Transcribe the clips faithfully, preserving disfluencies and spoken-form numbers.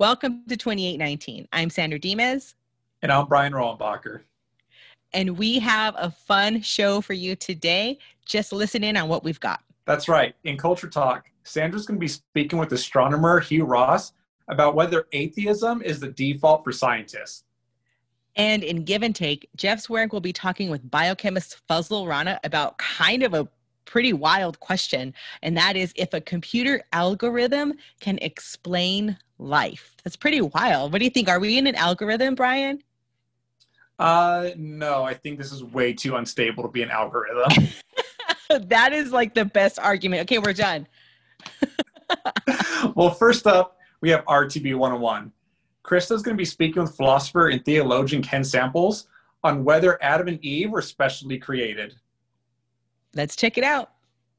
Welcome to twenty-eight nineteen. I'm Sandra Dimes. And I'm Brian Rollenbacher. And we have a fun show for you today. Just listen in on what we've got. That's right. In Culture Talk, Sandra's going to be speaking with astronomer Hugh Ross about whether atheism is the default for scientists. And in Give and Take, Jeff Swearick will be talking with biochemist Fazlul Rana about kind of a pretty wild question, and that is if a computer algorithm can explain life. That's pretty wild. What do you think? Are we in an algorithm, Brian? Uh, no, I think this is way too unstable to be an algorithm. That is like the best argument. Okay, we're done. Well, first up, we have R T B one oh one. Krista's going to be speaking with philosopher and theologian Ken Samples on whether Adam and Eve were specially created. Let's check it out.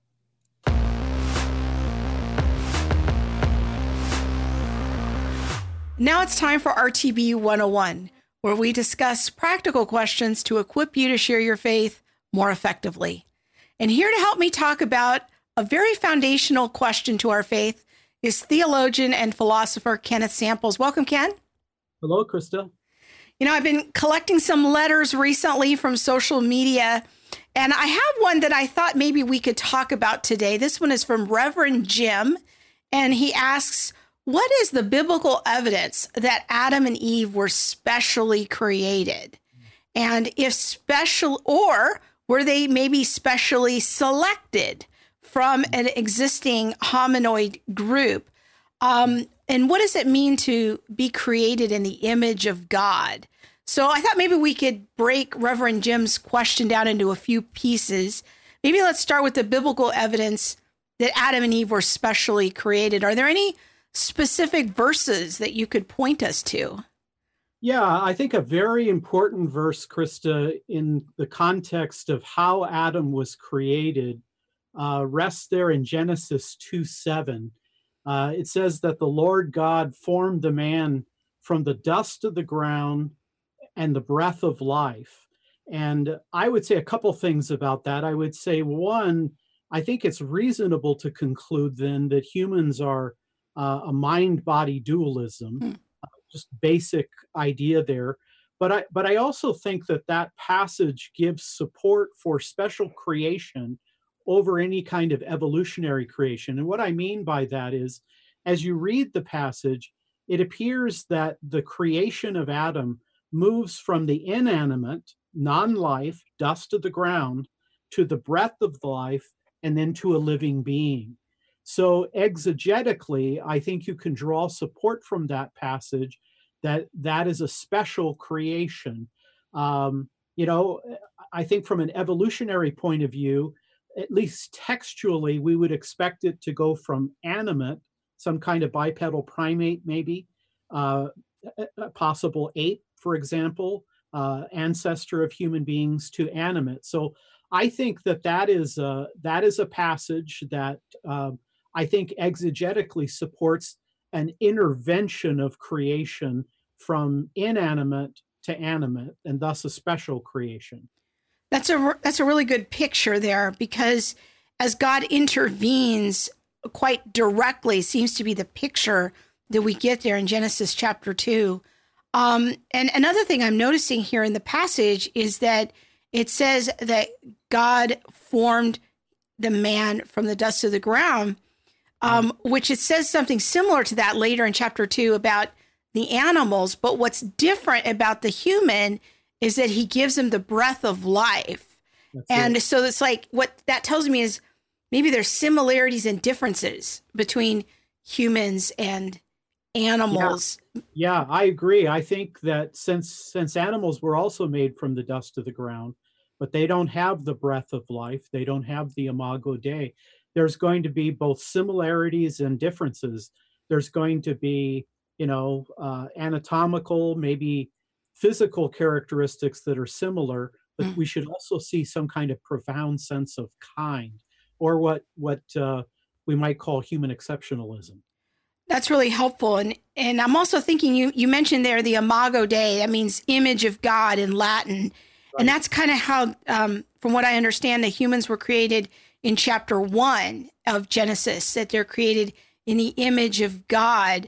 Now it's time for R T B one oh one, where we discuss practical questions to equip you to share your faith more effectively. And here to help me talk about a very foundational question to our faith is theologian and philosopher Kenneth Samples. Welcome, Ken. Hello, Krista. You know, I've been collecting some letters recently from social media, and I have one that I thought maybe we could talk about today. This one is from Reverend Jim, and he asks, what is the biblical evidence that Adam and Eve were specially created? And if special, or were they maybe specially selected from an existing hominoid group? Um, and what does it mean to be created in the image of God? So I thought maybe we could break Reverend Jim's question down into a few pieces. Maybe let's start with the biblical evidence that Adam and Eve were specially created. Are there any specific verses that you could point us to? Yeah, I think a very important verse, Krista, in the context of how Adam was created, uh, rests there in Genesis two seven. Uh, it says that the Lord God formed the man from the dust of the ground and the breath of life. And I would say a couple things about that. I would say, one, I think it's reasonable to conclude then that humans are uh, a mind-body dualism. Hmm. Just basic idea there. But I, but I also think that that passage gives support for special creation over any kind of evolutionary creation. And what I mean by that is, as you read the passage, it appears that the creation of Adam moves from the inanimate, non-life, dust of the ground, to the breath of life, and then to a living being. So exegetically, I think you can draw support from that passage that that is a special creation. Um, you know, I think from an evolutionary point of view, at least textually, we would expect it to go from animate, some kind of bipedal primate maybe, uh, a possible ape, for example, uh, ancestor of human beings, to animate. So I think that that is a, that is a passage that uh, I think exegetically supports an intervention of creation from inanimate to animate, and thus a special creation. That's a that's a really good picture there, because as God intervenes quite directly, seems to be the picture that we get there in Genesis chapter two. Um, and another thing I'm noticing here in the passage is that it says that God formed the man from the dust of the ground. Um, which it says something similar to that later in chapter two about the animals. But what's different about the human is that he gives him the breath of life. That's and it. So it's like, what that tells me is maybe there's similarities and differences between humans and animals. Yeah, yeah, I agree. I think that since since animals were also made from the dust of the ground, but they don't have the breath of life, they don't have the imago Dei, there's going to be both similarities and differences. There's going to be, you know, uh, anatomical, maybe physical characteristics that are similar, but mm. we should also see some kind of profound sense of kind, or what what uh, we might call human exceptionalism. That's really helpful. And and I'm also thinking, you you mentioned there the imago Dei, that means image of God in Latin. Right. And that's kind of how, um, from what I understand, the humans were created in chapter one of Genesis, that they're created in the image of God.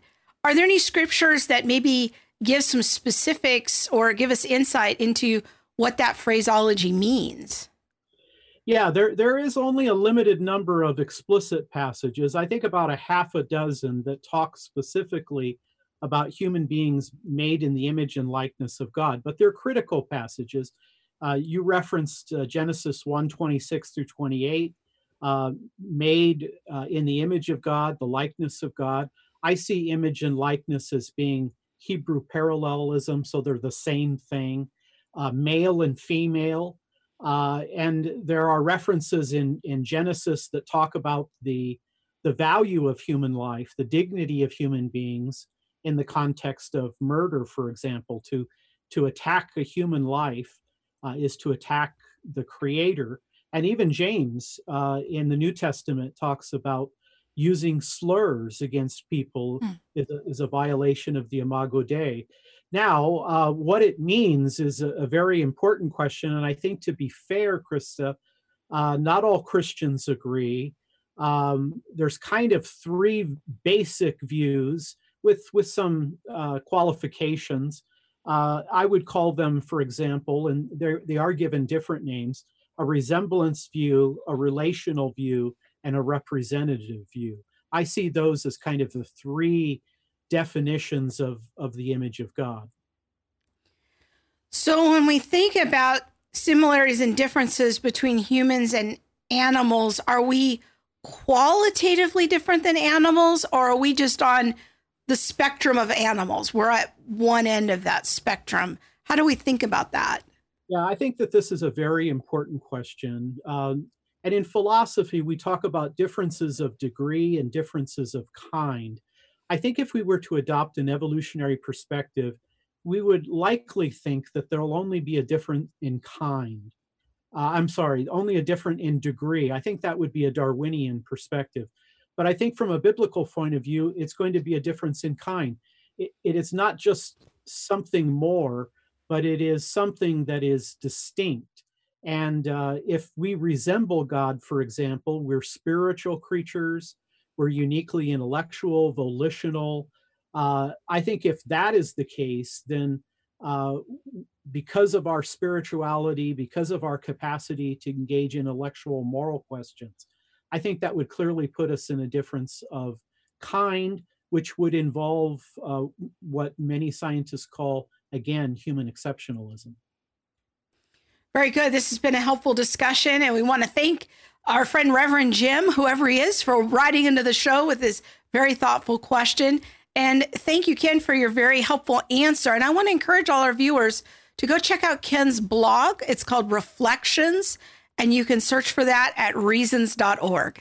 are there any scriptures that maybe give some specifics or give us insight into what that phraseology means? Yeah, there there is only a limited number of explicit passages. I think about a half a dozen that talk specifically about human beings made in the image and likeness of God, but they're critical passages. Uh, you referenced uh, Genesis one twenty-six through twenty-eight, uh, made uh, in the image of God, the likeness of God. I see image and likeness as being Hebrew parallelism, so they're the same thing, uh, male and female. Uh, and there are references in, in Genesis that talk about the, the value of human life, the dignity of human beings in the context of murder, for example. To, to attack a human life uh, is to attack the Creator. And even James uh, in the New Testament talks about using slurs against people mm. is, a, is a violation of the Imago Dei. Now, uh, what it means is a, a very important question. And I think, to be fair, Krista, uh, not all Christians agree. Um, there's kind of three basic views with, with some uh, qualifications. Uh, I would call them, for example, and they are given different names, a resemblance view, a relational view, and a representative view. I see those as kind of the three definitions of, of the image of God. So when we think about similarities and differences between humans and animals, are we qualitatively different than animals, or are we just on the spectrum of animals? We're at one end of that spectrum. How do we think about that? Yeah, I think that this is a very important question. Um, and in philosophy, we talk about differences of degree and differences of kind. I think if we were to adopt an evolutionary perspective, we would likely think that there'll only be a difference in kind. Uh, I'm sorry, only a difference in degree. I think that would be a Darwinian perspective. But I think from a biblical point of view, it's going to be a difference in kind. It, it is not just something more, but it is something that is distinct. And uh, if we resemble God, for example, we're spiritual creatures, we're uniquely intellectual, volitional. Uh, I think if that is the case, then uh, because of our spirituality, because of our capacity to engage in intellectual, moral questions, I think that would clearly put us in a difference of kind, which would involve uh, what many scientists call, again, human exceptionalism. Very good. This has been a helpful discussion, and we want to thank our friend Reverend Jim, whoever he is, for writing into the show with this very thoughtful question. And thank you, Ken, for your very helpful answer. And I want to encourage all our viewers to go check out Ken's blog. It's called Reflections, and you can search for that at reasons dot org.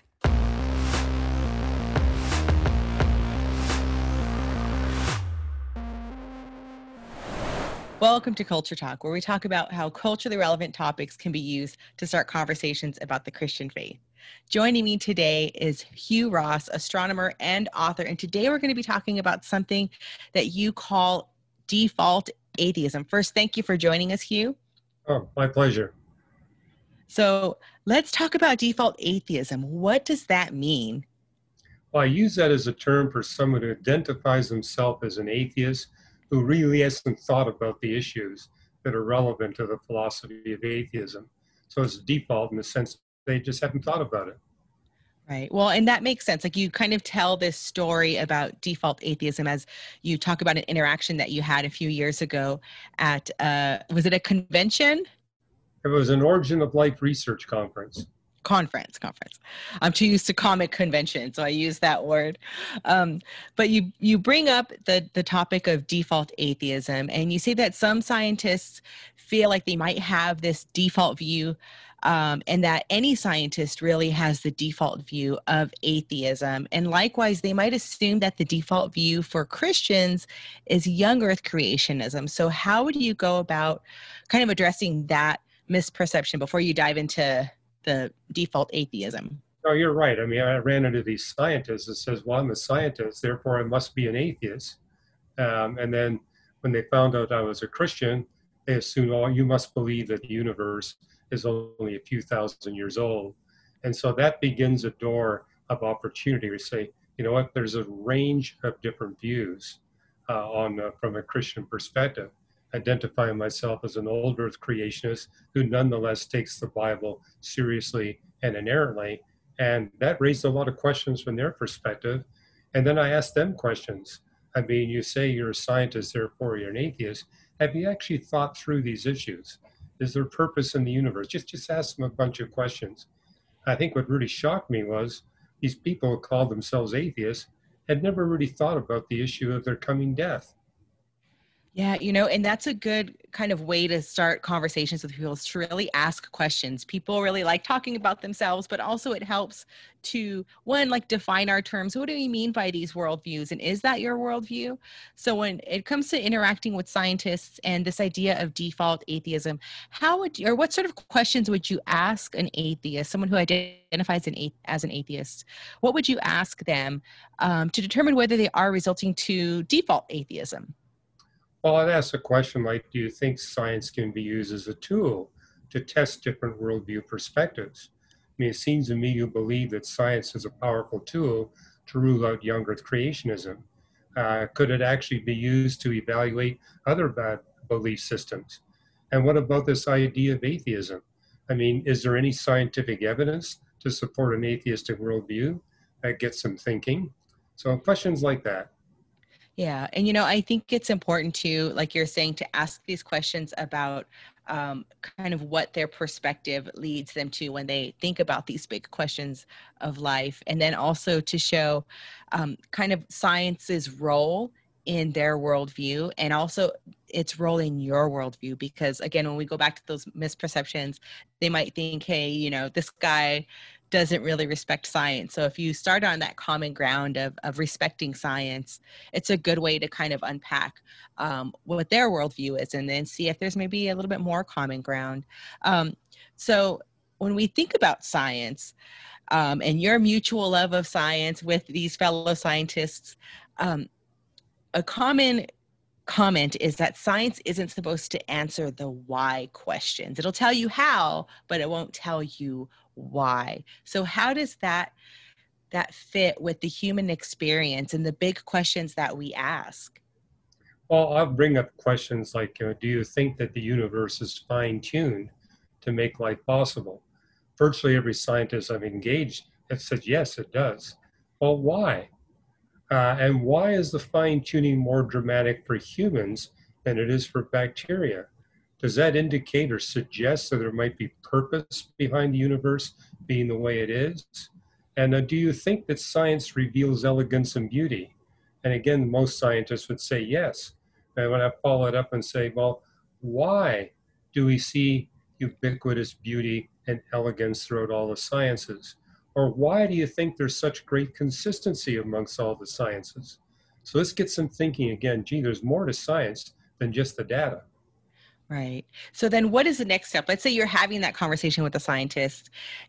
Welcome to Culture Talk, where we talk about how culturally relevant topics can be used to start conversations about the Christian faith. Joining me today is Hugh Ross, astronomer and author, and today we're going to be talking about something that you call default atheism. First, thank you for joining us, Hugh. Oh, my pleasure. So let's talk about default atheism. What does that mean? Well, I use that as a term for someone who identifies himself as an atheist who really hasn't thought about the issues that are relevant to the philosophy of atheism. So it's default in the sense they just haven't thought about it. Right. Well, and that makes sense. Like, you kind of tell this story about default atheism as you talk about an interaction that you had a few years ago at, uh, was it a convention? It was an Origin of Life research conference. Conference, conference. I'm too used to comic convention, so I use that word. Um, but you you bring up the the topic of default atheism, and you say that some scientists feel like they might have this default view, um, and that any scientist really has the default view of atheism. And likewise, they might assume that the default view for Christians is young Earth creationism. So how would you go about kind of addressing that misperception before you dive into the default atheism? No, you're right. I mean, I ran into these scientists that says, well, I'm a scientist, therefore I must be an atheist. Um, and then when they found out I was a Christian, they assumed, oh, you must believe that the universe is only a few thousand years old. And so that begins a door of opportunity. We say, you know what, there's a range of different views uh, on uh, from a Christian perspective, identifying myself as an old earth creationist who nonetheless takes the Bible seriously and inerrantly. And that raised a lot of questions from their perspective. And then I asked them questions. I mean, you say you're a scientist, therefore you're an atheist. Have you actually thought through these issues? Is there purpose in the universe? Just, just ask them a bunch of questions. I think what really shocked me was these people who called themselves atheists had never really thought about the issue of their coming death. Yeah, you know, and that's a good kind of way to start conversations with people, is to really ask questions. People really like talking about themselves, but also it helps to, one, like define our terms. What do we mean by these worldviews? And is that your worldview? So when it comes to interacting with scientists and this idea of default atheism, how would you, or what sort of questions would you ask an atheist, someone who identifies an, as an atheist? What would you ask them um, to determine whether they are resulting to default atheism? Well, I'd ask a question like, do you think science can be used as a tool to test different worldview perspectives? I mean, it seems to me you believe that science is a powerful tool to rule out young earth creationism. Uh, could it actually be used to evaluate other bad belief systems? And what about this idea of atheism? I mean, is there any scientific evidence to support an atheistic worldview that gets them thinking? So questions like that. Yeah. And, you know, I think it's important to, like you're saying, to ask these questions about um, kind of what their perspective leads them to when they think about these big questions of life. And then also to show um, kind of science's role in their worldview and also its role in your worldview. Because again, when we go back to those misperceptions, they might think, hey, you know, this guy doesn't really respect science. So if you start on that common ground of, of respecting science, it's a good way to kind of unpack um, what their worldview is and then see if there's maybe a little bit more common ground. Um, so when we think about science um, and your mutual love of science with these fellow scientists, um, a common comment is that science isn't supposed to answer the why questions. It'll tell you how, but it won't tell you why. So how does that that fit with the human experience and the big questions that we ask? Well, I'll bring up questions like, uh, do you think that the universe is fine-tuned to make life possible? Virtually every scientist I've engaged has said, yes, it does. Well, why? Uh, and why is the fine-tuning more dramatic for humans than it is for bacteria? Does that indicate or suggest that there might be purpose behind the universe being the way it is? And uh, do you think that science reveals elegance and beauty? And again, most scientists would say yes. And when I follow it up and say, well, why do we see ubiquitous beauty and elegance throughout all the sciences? Or why do you think there's such great consistency amongst all the sciences? So let's get some thinking again. Gee, there's more to science than just the data. Right. So then what is the next step? Let's say you're having that conversation with a scientist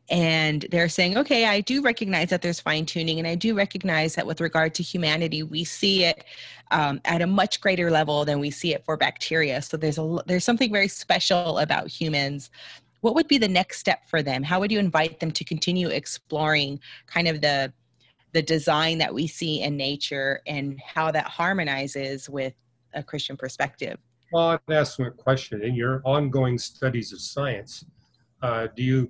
and they're saying, okay, I do recognize that there's fine tuning and I do recognize that with regard to humanity, we see it um, at a much greater level than we see it for bacteria. So there's a, there's something very special about humans. What would be the next step for them? How would you invite them to continue exploring kind of the, the design that we see in nature and how that harmonizes with a Christian perspective? Well, I'd ask them a question. In your ongoing studies of science, uh, do you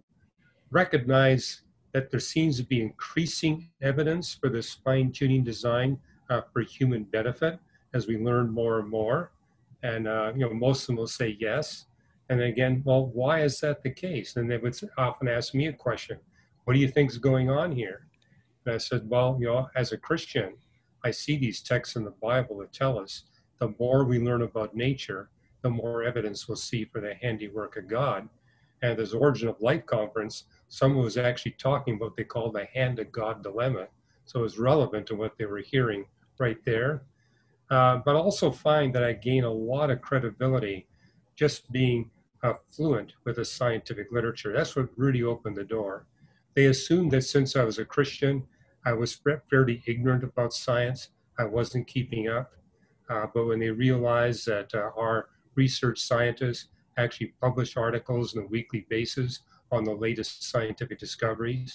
recognize that there seems to be increasing evidence for this fine-tuning design uh, for human benefit as we learn more and more? And uh, you know, most of them will say yes. And again, well, why is that the case? And they would often ask me a question: what do you think is going on here? And I said, well, you know, as a Christian, I see these texts in the Bible that tell us the more we learn about nature, the more evidence we'll see for the handiwork of God. And at this Origin of Life conference, someone was actually talking about what they call the hand of God dilemma. So it was relevant to what they were hearing right there. Uh, but also find that I gain a lot of credibility just being uh, fluent with the scientific literature. That's what really opened the door. They assumed that since I was a Christian, I was fairly ignorant about science. I wasn't keeping up. Uh, but when they realized that uh, our research scientists actually publish articles on a weekly basis on the latest scientific discoveries,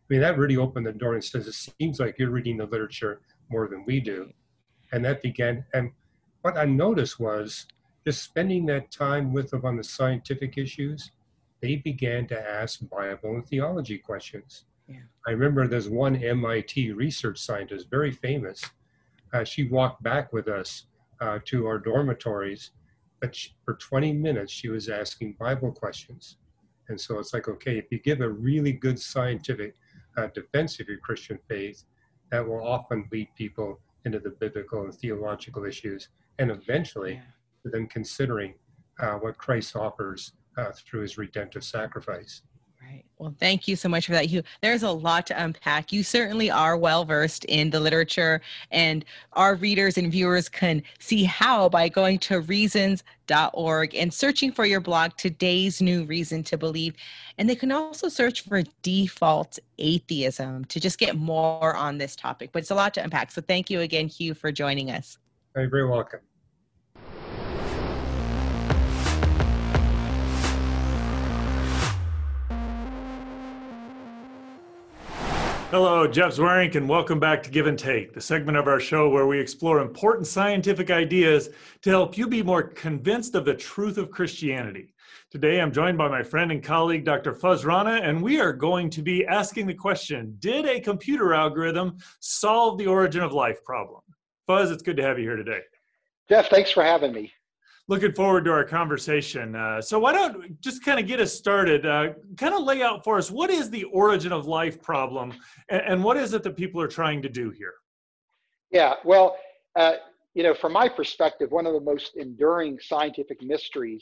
mean, that really opened the door and says, it seems like you're reading the literature more than we do. And that began, and what I noticed was just spending that time with them on the scientific issues, they began to ask Bible and theology questions. Yeah. I remember there's one M I T research scientist, very famous. Uh, she walked back with us uh, to our dormitories, but she, for twenty minutes, she was asking Bible questions. And so it's like, okay, if you give a really good scientific uh, defense of your Christian faith, that will often lead people into the biblical and theological issues, and eventually Yeah. to them considering uh, what Christ offers uh, through his redemptive sacrifice. Right. Well, thank you so much for that, Hugh. There's a lot to unpack. You certainly are well versed in the literature, and our readers and viewers can see how by going to reasons dot org and searching for your blog, Today's New Reason to Believe. And they can also search for default atheism to just get more on this topic. But it's a lot to unpack. So thank you again, Hugh, for joining us. You're very welcome. Hello, Jeff Zweerink, and welcome back to Give and Take, the segment of our show where we explore important scientific ideas to help you be more convinced of the truth of Christianity. Today, I'm joined by my friend and colleague, Doctor Fuz Rana, and we are going to be asking the question, did a computer algorithm solve the origin of life problem? Fuz, it's good to have you here today. Jeff, thanks for having me. Looking forward to our conversation. Uh, so why don't just kind of get us started, uh, kind of lay out for us, what is the origin of life problem, and, and what is it that people are trying to do here? Yeah, well, uh, you know, from my perspective, one of the most enduring scientific mysteries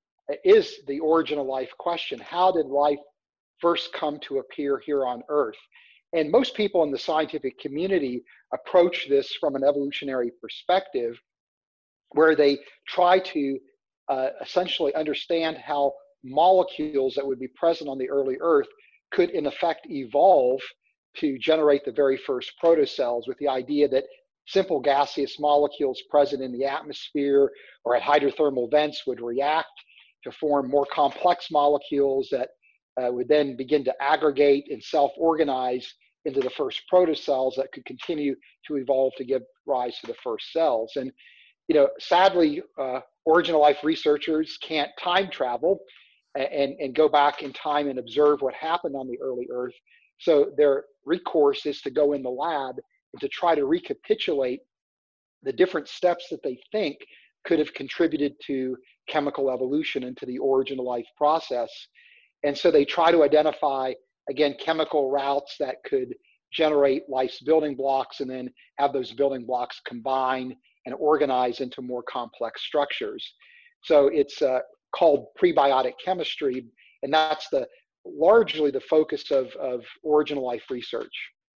is the origin of life question. How did life first come to appear here on Earth? And most people in the scientific community approach this from an evolutionary perspective, where they try to uh, essentially understand how molecules that would be present on the early Earth could in effect evolve to generate the very first protocells, with the idea that simple gaseous molecules present in the atmosphere or at hydrothermal vents would react to form more complex molecules that uh, would then begin to aggregate and self-organize into the first protocells that could continue to evolve to give rise to the first cells. And you know, sadly, uh, origin of life researchers can't time travel and, and go back in time and observe what happened on the early Earth. So their recourse is to go in the lab and to try to recapitulate the different steps that they think could have contributed to chemical evolution and to the origin of life process. And so they try to identify, again, chemical routes that could generate life's building blocks and then have those building blocks combine and organize into more complex structures. So it's uh, called prebiotic chemistry, and that's the largely the focus of, of origin of life research.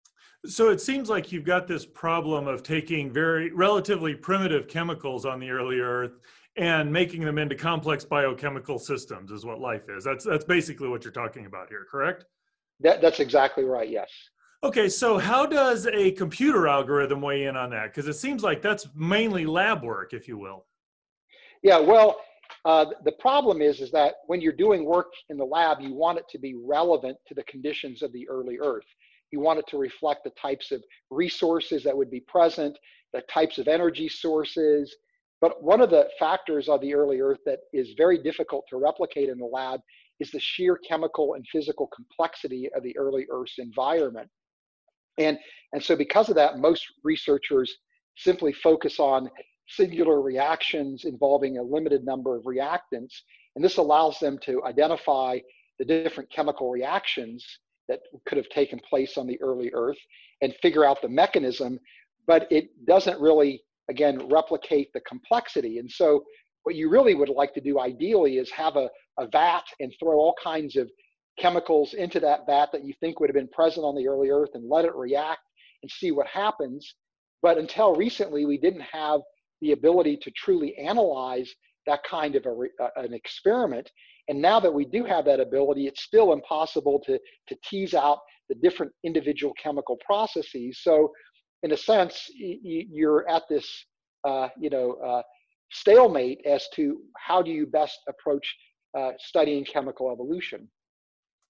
So it seems like you've got this problem of taking very relatively primitive chemicals on the early Earth and making them into complex biochemical systems is what life is. That's, that's basically what you're talking about here, correct? That, that's exactly right, yes. Okay, so how does a computer algorithm weigh in on that? Because it seems like that's mainly lab work, if you will. Yeah, well, uh, the problem is, is that when you're doing work in the lab, you want it to be relevant to the conditions of the early Earth. You want it to reflect the types of resources that would be present, the types of energy sources. But one of the factors of the early Earth that is very difficult to replicate in the lab is the sheer chemical and physical complexity of the early Earth's environment. And, and so because of that, most researchers simply focus on singular reactions involving a limited number of reactants. And this allows them to identify the different chemical reactions that could have taken place on the early Earth and figure out the mechanism, but it doesn't really, again, replicate the complexity. And so what you really would like to do ideally is have a, a vat and throw all kinds of chemicals into that vat that you think would have been present on the early Earth and let it react and see what happens. But until recently, we didn't have the ability to truly analyze that kind of a, uh, an experiment. And now that we do have that ability, it's still impossible to, to tease out the different individual chemical processes. So in a sense, y you're at this uh, you know, uh, stalemate as to how do you best approach uh, studying chemical evolution.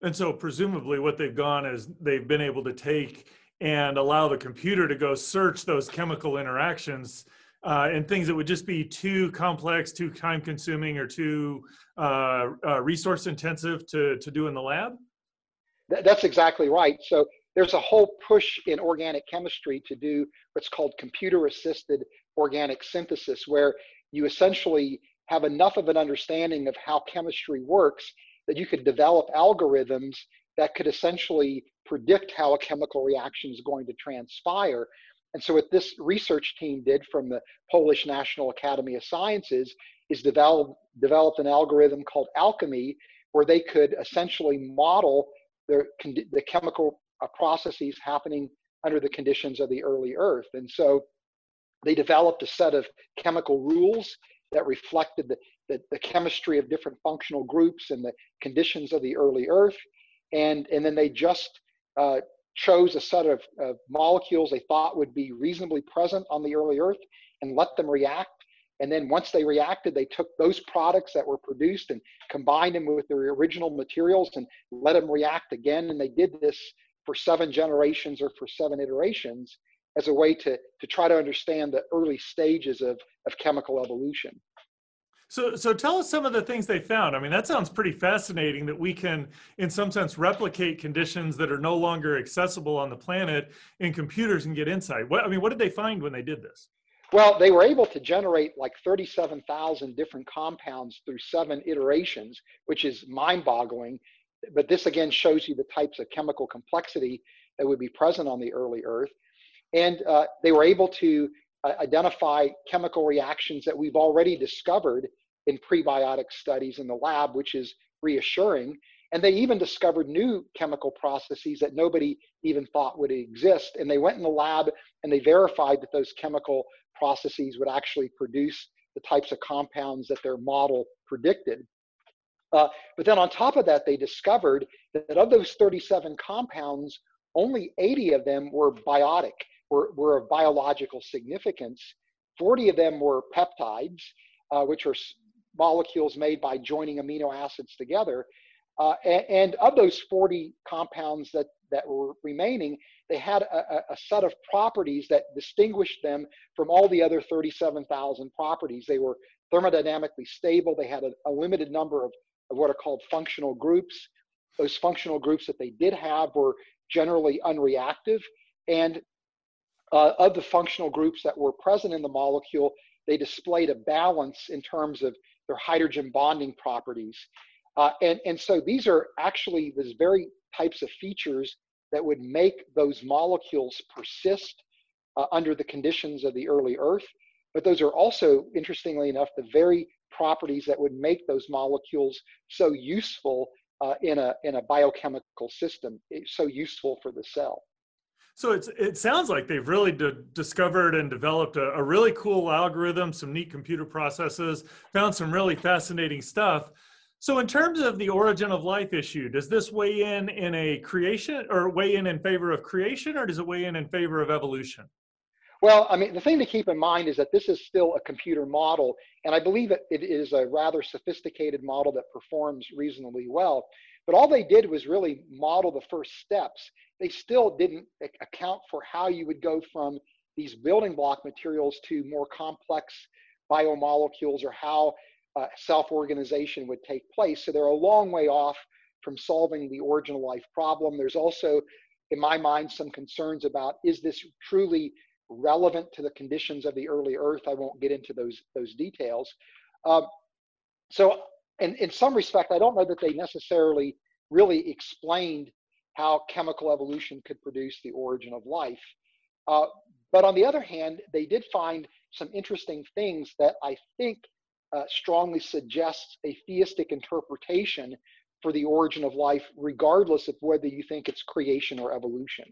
And so presumably what they've gone is they've been able to take and allow the computer to go search those chemical interactions uh, and things that would just be too complex, too time consuming, or too uh, uh, resource intensive to, to do in the lab? That's exactly right. So there's a whole push in organic chemistry to do what's called computer-assisted organic synthesis, where you essentially have enough of an understanding of how chemistry works that you could develop algorithms that could essentially predict how a chemical reaction is going to transpire. And so what this research team did from the Polish National Academy of Sciences is develop, developed an algorithm called Alchemy, where they could essentially model the, the chemical uh, processes happening under the conditions of the early Earth. And so they developed a set of chemical rules that reflected the, the, the chemistry of different functional groups and the conditions of the early Earth. And, and then they just uh, chose a set of, of molecules they thought would be reasonably present on the early Earth and let them react. And then once they reacted, they took those products that were produced and combined them with their original materials and let them react again. And they did this for seven generations or for seven iterations as a way to, to try to understand the early stages of, of chemical evolution. So, so tell us some of the things they found. I mean, that sounds pretty fascinating that we can, in some sense, replicate conditions that are no longer accessible on the planet in computers and get insight. What, I mean, what did they find when they did this? Well, they were able to generate like thirty-seven thousand different compounds through seven iterations, which is mind-boggling. But this again shows you the types of chemical complexity that would be present on the early Earth. And uh, they were able to uh, identify chemical reactions that we've already discovered in prebiotic studies in the lab, which is reassuring. And they even discovered new chemical processes that nobody even thought would exist. And they went in the lab and they verified that those chemical processes would actually produce the types of compounds that their model predicted. Uh, but then on top of that, they discovered that of those thirty-seven compounds, only eighty of them were biotic, were, were of biological significance. forty of them were peptides, uh, which are molecules made by joining amino acids together. Uh, and, and of those forty compounds that, that were remaining, they had a, a set of properties that distinguished them from all the other thirty-seven thousand properties. They were thermodynamically stable. They had a, a limited number of, of what are called functional groups. Those functional groups that they did have were generally unreactive. And uh, of the functional groups that were present in the molecule, they displayed a balance in terms of their hydrogen bonding properties. Uh, and, and so these are actually these very types of features that would make those molecules persist uh, under the conditions of the early Earth. But those are also, interestingly enough, the very properties that would make those molecules so useful uh, in, a, in a biochemical system, it's so useful for the cell. So it's, it sounds like they've really d- discovered and developed a, a really cool algorithm, some neat computer processes, found some really fascinating stuff. So in terms of the origin of life issue, does this weigh in in a creation or weigh in in favor of creation, or does it weigh in in favor of evolution? Well, I mean, the thing to keep in mind is that this is still a computer model, and I believe that it is a rather sophisticated model that performs reasonably well. But all they did was really model the first steps. They still didn't account for how you would go from these building block materials to more complex biomolecules, or how uh, self-organization would take place. So they're a long way off from solving the origin of life problem. There's also, in my mind, some concerns about, is this truly relevant to the conditions of the early Earth? I won't get into those, those details. Um, so in, in some respect, I don't know that they necessarily really explained how chemical evolution could produce the origin of life. Uh, but on the other hand, they did find some interesting things that I think uh, strongly suggests a theistic interpretation for the origin of life, regardless of whether you think it's creation or evolution.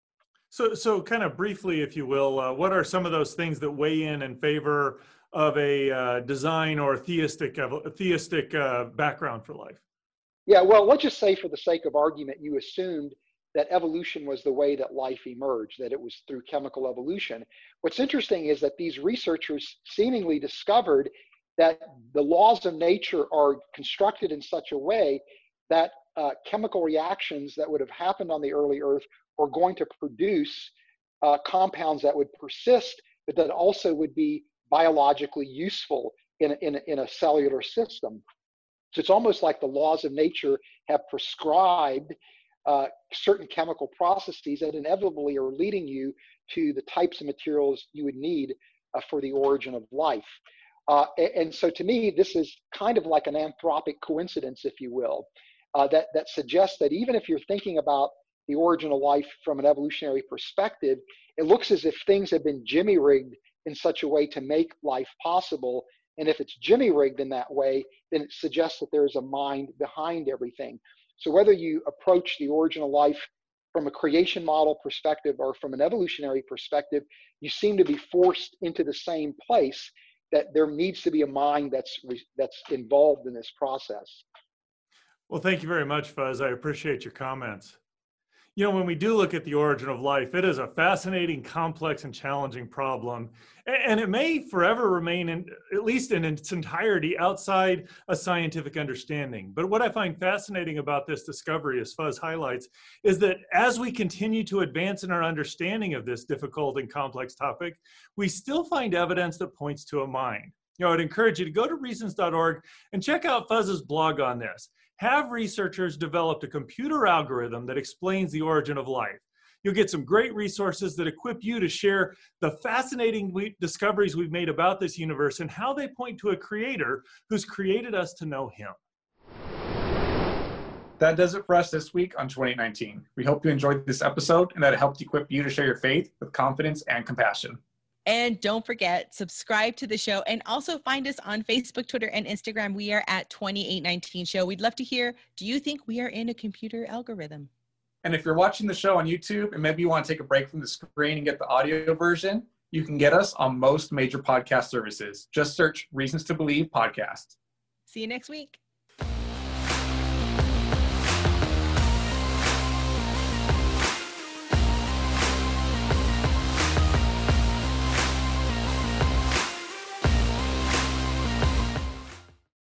So, so kind of briefly, if you will, uh, what are some of those things that weigh in in favor of a uh, design or theistic, uh, theistic uh, background for life? Yeah, well, let's just say for the sake of argument, you assumed that evolution was the way that life emerged, that it was through chemical evolution. What's interesting is that these researchers seemingly discovered that the laws of nature are constructed in such a way that uh, chemical reactions that would have happened on the early Earth were going to produce uh, compounds that would persist, but that also would be biologically useful in, in, in a cellular system. So it's almost like the laws of nature have prescribed uh, certain chemical processes that inevitably are leading you to the types of materials you would need uh, for the origin of life. Uh, and, and so to me, this is kind of like an anthropic coincidence, if you will, uh, that, that suggests that even if you're thinking about the origin of life from an evolutionary perspective, it looks as if things have been jimmy-rigged in such a way to make life possible. And if it's jimmy-rigged in that way, then it suggests that there's a mind behind everything. So whether you approach the origin of life from a creation model perspective or from an evolutionary perspective, you seem to be forced into the same place, that there needs to be a mind that's, that's involved in this process. Well, thank you very much, Fuzz. I appreciate your comments. You know, when we do look at the origin of life, it is a fascinating, complex, and challenging problem. And it may forever remain, in, at least in its entirety, outside a scientific understanding. But what I find fascinating about this discovery, as Fuzz highlights, is that as we continue to advance in our understanding of this difficult and complex topic, we still find evidence that points to a mind. You know, I'd encourage you to go to reasons dot org and check out Fuzz's blog on this. Have researchers developed a computer algorithm that explains the origin of life? You'll get some great resources that equip you to share the fascinating we- discoveries we've made about this universe and how they point to a creator who's created us to know him. That does it for us this week on twenty nineteen. We hope you enjoyed this episode and that it helped equip you to share your faith with confidence and compassion. And don't forget, subscribe to the show and also find us on Facebook, Twitter, and Instagram. We are at twenty-eight nineteen show. We'd love to hear, do you think we are in a computer algorithm? And if you're watching the show on YouTube and maybe you want to take a break from the screen and get the audio version, you can get us on most major podcast services. Just search Reasons to Believe podcast. See you next week.